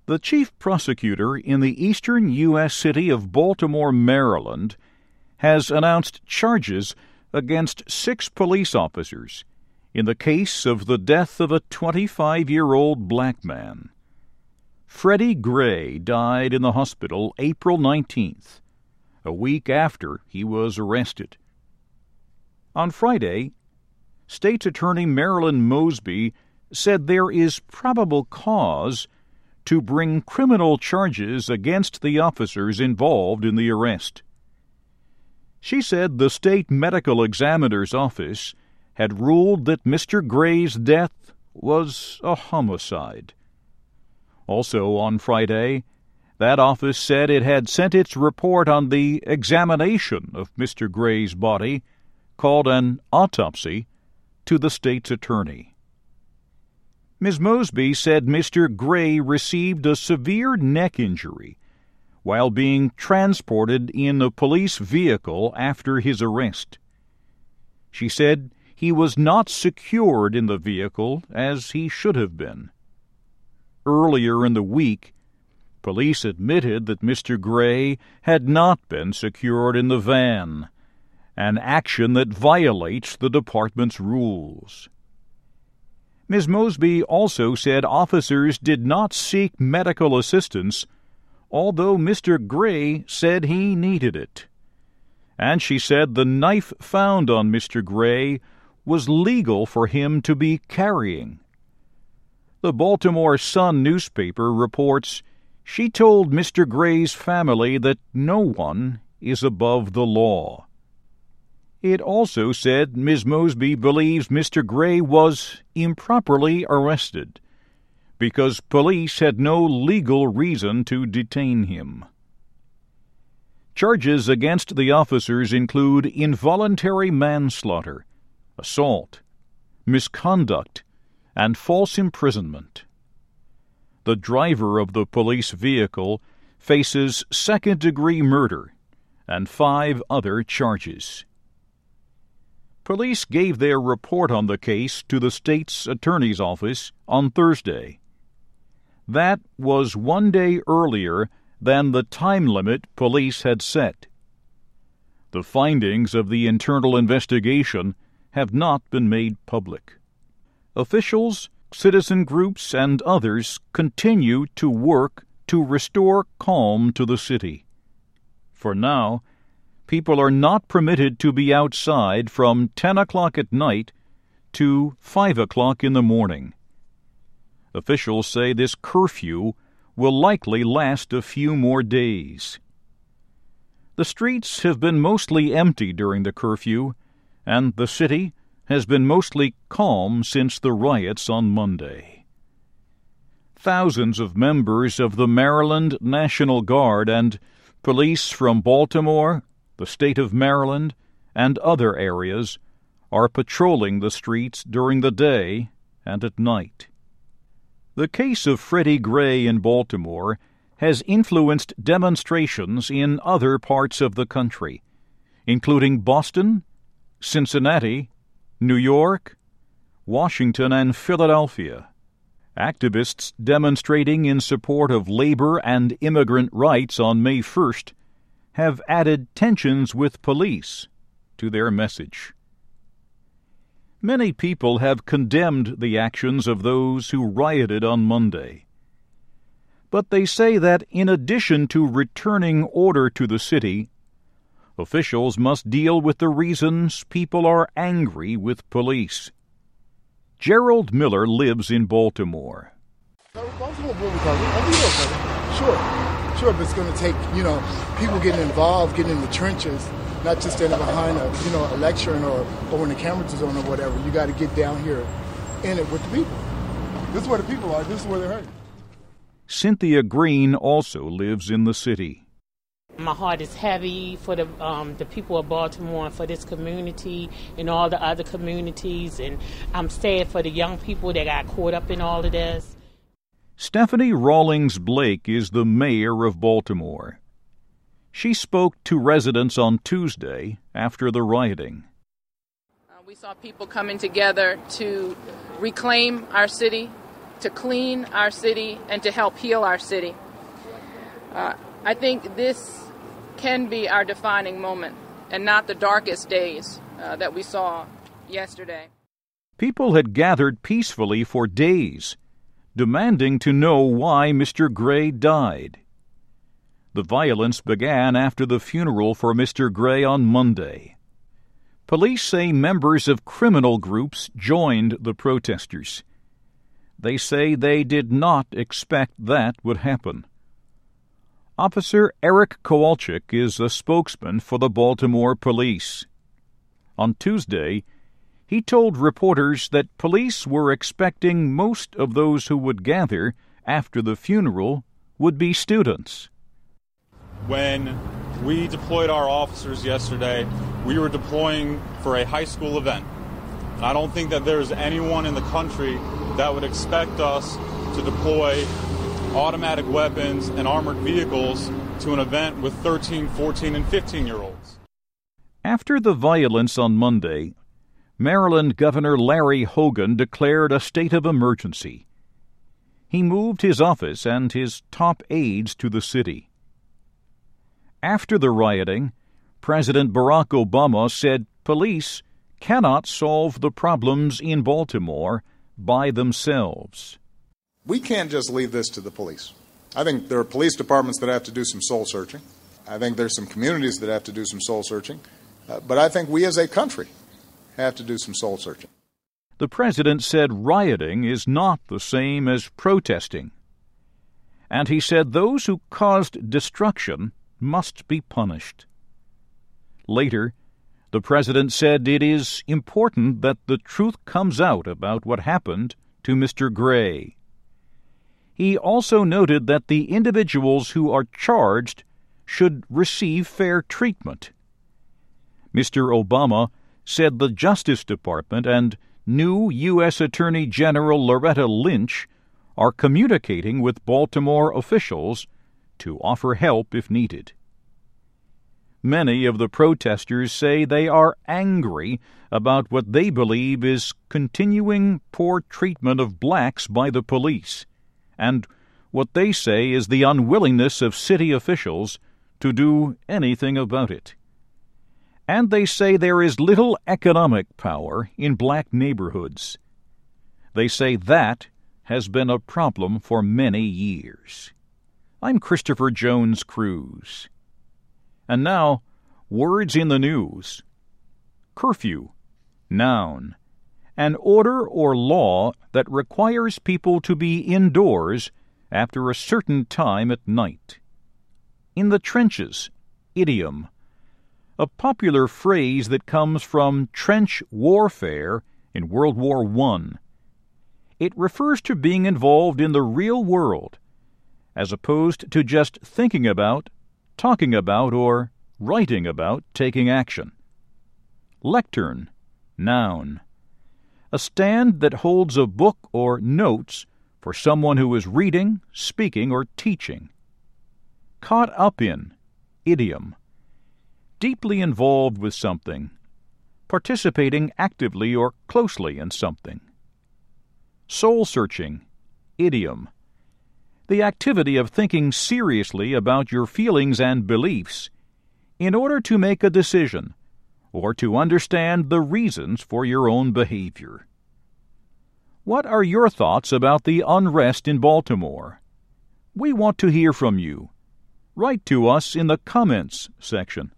The chief prosecutor in the eastern U.S. city of Baltimore, Maryland, has announced charges against 6 police officers in the case of the death of a 25-year-old black man. Freddie Gray died in the hospital April 19th, a week after he was arrested. On Friday, State's Attorney Marilyn Mosby said there is probable cause to bring criminal charges against the officers involved in the arrest. She said the state medical examiner's office had ruled that Mr. Gray's death was a homicide. Also on Friday, that office said it had sent its report on the examination of Mr. Gray's body, called an autopsy, to the state's attorney. Ms. Mosby said Mr. Gray received a severe neck injury while being transported in a police vehicle after his arrest. She said he was not secured in the vehicle as he should have been. Earlier in the week, police admitted that Mr. Gray had not been secured in the van, an action that violates the department's rules. Ms. Mosby also said officers did not seek medical assistance, although Mr. Gray said he needed it. And she said the knife found on Mr. Gray was legal for him to be carrying. The Baltimore Sun newspaper reports she told Mr. Gray's family that no one is above the law. It also said Ms. Mosby believes Mr. Gray was improperly arrested because police had no legal reason to detain him. Charges against the officers include involuntary manslaughter, assault, misconduct, and false imprisonment. The driver of the police vehicle faces second-degree murder and 5 other charges. Police gave their report on the case to the state's attorney's office on Thursday. That was 1 day earlier than the time limit police had set. The findings of the internal investigation have not been made public. Officials, citizen groups, and others continue to work to restore calm to the city. For now, people are not permitted to be outside from 10 o'clock at night to 5 o'clock in the morning. Officials say this curfew will likely last a few more days. The streets have been mostly empty during the curfew, and the city has been mostly calm since the riots on Monday. Thousands of members of the Maryland National Guard and police from Baltimore, the state of Maryland, and other areas are patrolling the streets during the day and at night. The case of Freddie Gray in Baltimore has influenced demonstrations in other parts of the country, including Boston, Cincinnati, New York, Washington, and Philadelphia. Activists demonstrating in support of labor and immigrant rights on May 1st have added tensions with police to their message. Many people have condemned the actions of those who rioted on Monday. But they say that in addition to returning order to the city, officials must deal with the reasons people are angry with police. Gerald Miller lives in Baltimore. Baltimore will recover. Sure, but it's going to take, people getting involved, getting in the trenches, not just standing behind a lectern or when the cameras is on or whatever. You got to get down here in it with the people. This is where the people are. This is where they're hurting. Cynthia Green also lives in the city. My heart is heavy for the people of Baltimore and for this community and all the other communities, and I'm sad for the young people that got caught up in all of this. Stephanie Rawlings Blake is the mayor of Baltimore. She spoke to residents on Tuesday after the rioting. We saw people coming together to reclaim our city, to clean our city and to help heal our city. I think this can be our defining moment and not the darkest days that we saw yesterday. People had gathered peacefully for days, demanding to know why Mr. Gray died. The violence began after the funeral for Mr. Gray on Monday. Police say members of criminal groups joined the protesters. They say they did not expect that would happen. Officer Eric Kowalczyk is a spokesman for the Baltimore Police. On Tuesday, he told reporters that police were expecting most of those who would gather after the funeral would be students. When we deployed our officers yesterday, we were deploying for a high school event. And I don't think that there's anyone in the country that would expect us to deploy automatic weapons and armored vehicles to an event with 13, 14, and 15-year-olds. After the violence on Monday, Maryland Governor Larry Hogan declared a state of emergency. He moved his office and his top aides to the city. After the rioting, President Barack Obama said police cannot solve the problems in Baltimore by themselves. We can't just leave this to the police. I think there are police departments that have to do some soul searching. I think there's some communities that have to do some soul searching. But I think we as a country have to do some soul searching. The president said rioting is not the same as protesting. And he said those who caused destruction must be punished. Later, the president said it is important that the truth comes out about what happened to Mr. Gray. He also noted that the individuals who are charged should receive fair treatment. Mr. Obama said the Justice Department and new U.S. Attorney General Loretta Lynch are communicating with Baltimore officials to offer help if needed. Many of the protesters say they are angry about what they believe is continuing poor treatment of blacks by the police, and what they say is the unwillingness of city officials to do anything about it. And they say there is little economic power in black neighborhoods. They say that has been a problem for many years. I'm Christopher Jones Cruz. And now, words in the news. Curfew, noun. An order or law that requires people to be indoors after a certain time at night. In the trenches, idiom. A popular phrase that comes from trench warfare in World War I. It refers to being involved in the real world, as opposed to just thinking about, talking about, or writing about taking action. Lectern, noun. A stand that holds a book or notes for someone who is reading, speaking, or teaching. Caught up in, idiom. Deeply involved with something, participating actively or closely in something. Soul-searching, idiom. The activity of thinking seriously about your feelings and beliefs in order to make a decision or to understand the reasons for your own behavior. What are your thoughts about the unrest in Baltimore? We want to hear from you. Write to us in the comments section.